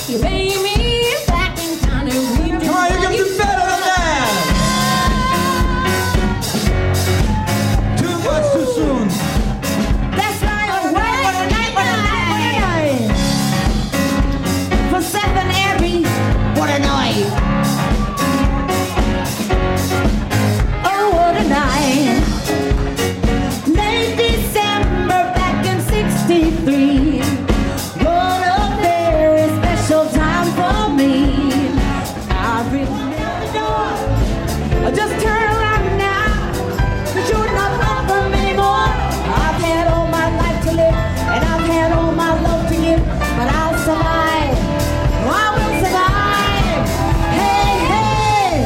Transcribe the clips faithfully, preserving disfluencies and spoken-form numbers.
You lay me back in town and we Come on, you can do better than that. Too much too soon. That's right. Oh, wait, what a night, what a night, what a night. For seven Abby, what a night. Oh, what a night. Late December back in sixty-three. What a very special time for me. I remember. Just turn around now. Cause you're not welcome anymore. I've had all my life to live, and I've had all my love to give, but I'll survive. I will survive. Hey, hey.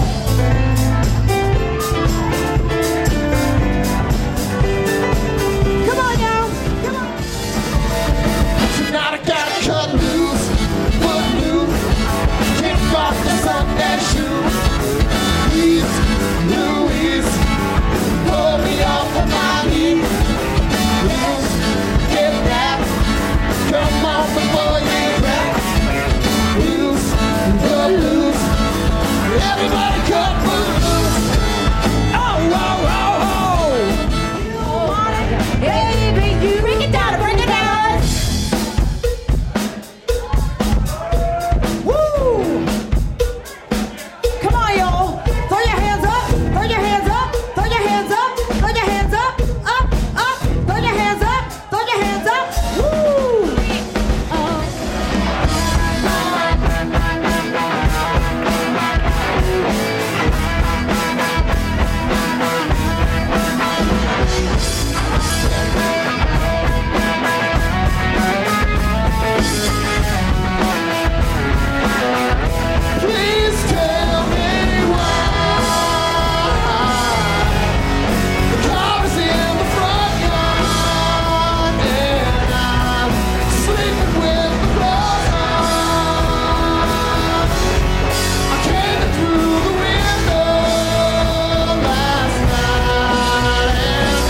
Come on, y'all. Come on. Tonight I gotta cut loose, foot loose, kick off the Sunday shoes. Please, Louise, pull me off of my knees. Loose, get back, come on before you crack. Loose, cut loose, everybody cut loose. Oh, oh, oh, oh. Hey, baby, you bring it down, bring it down. Woo! Come on, y'all. Throw your hands up, throw your hands up, throw your hands up, throw your hands up, up, up, throw your hands up, throw your hands up. Woo! Please tell me why the car is in the front yard and I'm sleeping with the clothes on. I came in through the window last night and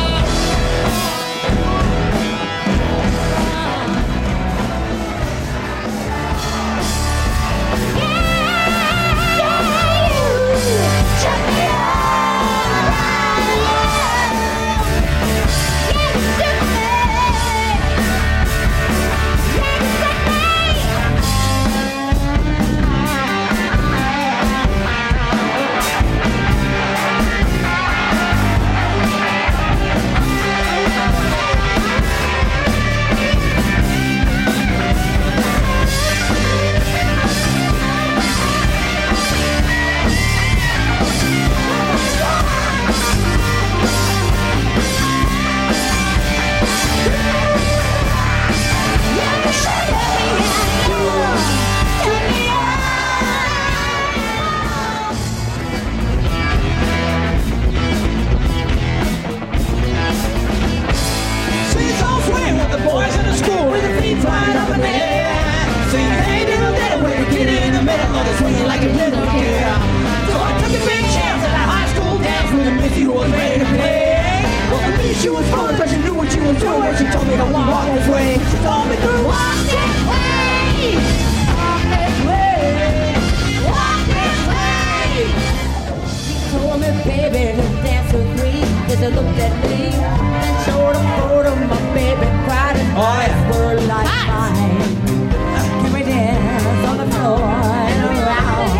See, it's all swing with the boys in the school with the feet flying up in the air. Sing, hey, diddle, diddle, with the kid in the middle of the swinging like a little kid. So I took a big chance at a high school dance with a missy who was ready to play. Well, the beat she was pulling, but she knew what she was doing when she told me to walk this way. She told me to walk this way, walk this way, walk this way. She told me, baby, to dance with me. Just looked at me and showed a photo of my baby, cried and Oh, eyes yeah. were like mine. Can we dance on the floor and around?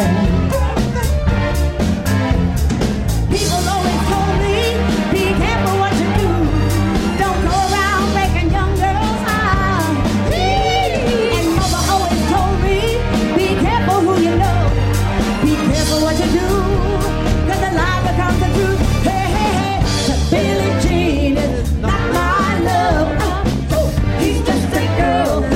People always told me, be careful what you do. Don't go around breaking young girls' hearts. And mother always told me, be careful who you know. Be careful what you do, 'cause the lie becomes the truth. Hey, hey, hey, to Billie Jean is not my love. He's just a girl.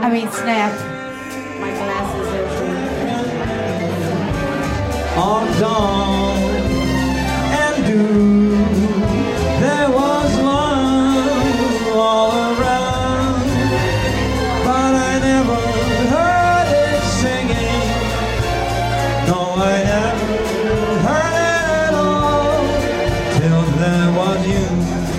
I mean, snapped. My glasses are On dawn and dew, there was love all around, but I never heard it singing. No, I never heard it at all till there was you.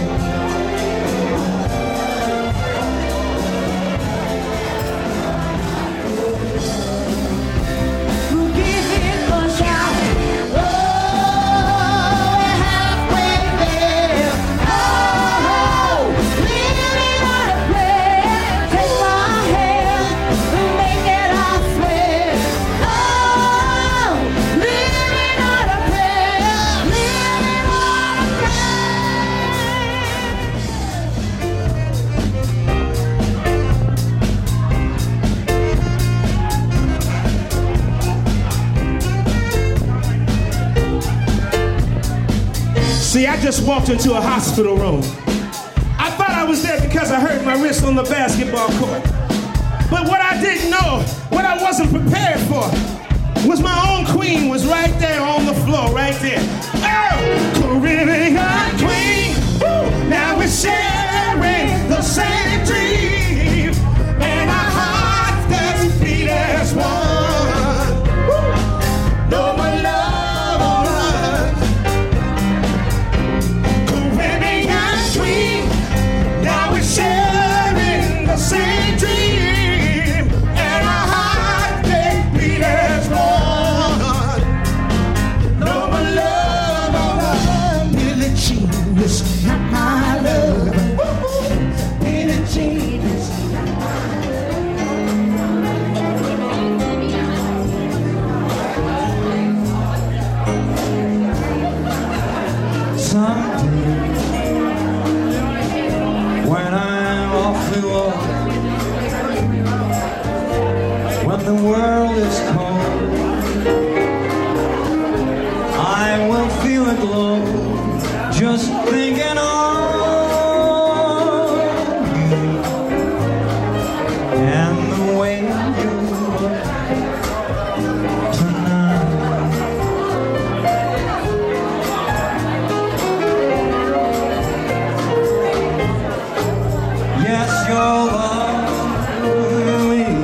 See, I just walked into a hospital room. I thought I was there because I hurt my wrist on the basketball court. But what I didn't know, what I wasn't prepared for, was my own queen was right there on the floor, right there. Oh, Caribbean queen, woo, now we're sharing the same dream, and our hearts that beat as one. Woo. No more love on us. Caribbean queen, now we're sharing the same dream, and our hearts they beat as one. No more love on us. Billie Jean is not my love. Billie Jean is Someday, when I'm awfully low, when the world is cold, I will feel a glow just thinking of you and the way you look tonight. Yes, your lovely,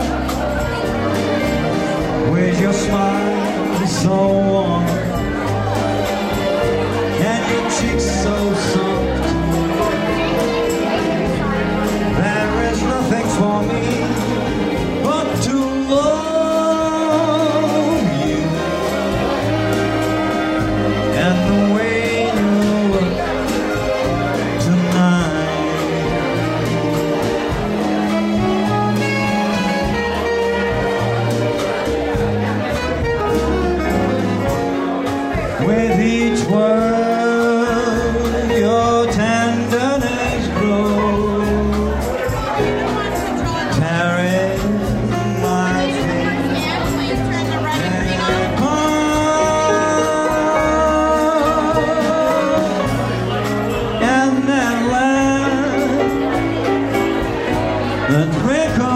with your smile so warm and your cheeks so soft. There is nothing for me but to love you and the way you look tonight. With each word, your tenderness grows, tearing my feet apart. And then let the twinkle